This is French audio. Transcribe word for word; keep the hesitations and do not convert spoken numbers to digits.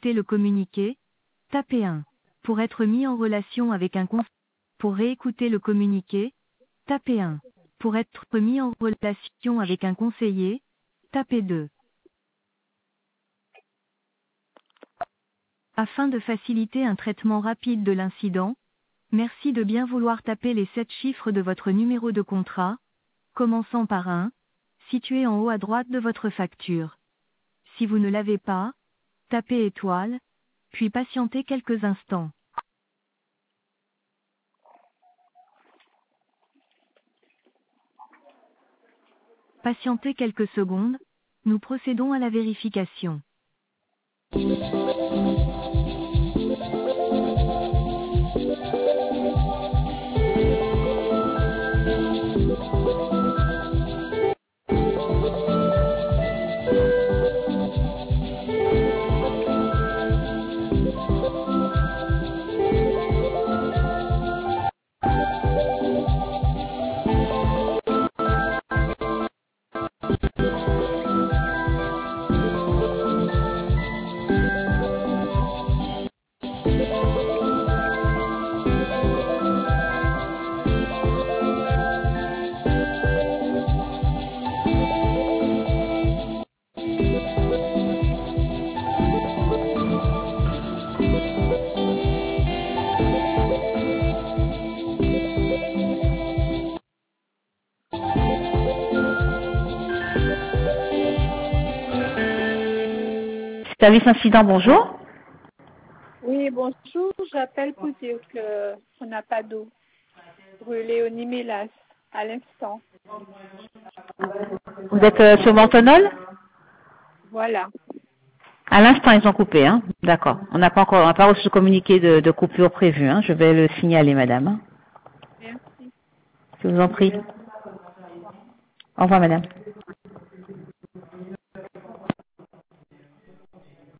réécouter le communiqué, tapez un. Pour être mis en relation avec un conseiller, pour réécouter le communiqué, tapez un. Pour être mis en relation avec un conseiller, tapez deux. Afin de faciliter un traitement rapide de l'incident, merci de bien vouloir taper les sept chiffres de votre numéro de contrat, commençant par un, situé en haut à droite de votre facture. Si vous ne l'avez pas, tapez étoile, puis patientez quelques instants. Patientez quelques secondes, nous procédons à la vérification. Service incident, bonjour. Oui, bonjour. J'appelle pour dire que on n'a pas d'eau brûlée au Nimélas à l'instant. Vous êtes euh, sur Mentonol? Voilà. À l'instant, ils ont coupé, hein. D'accord. On n'a pas encore, on n'a pas reçu le communiqué de, de coupure prévu, hein. Je vais le signaler, madame. Merci. Je vous en prie. Au revoir, madame.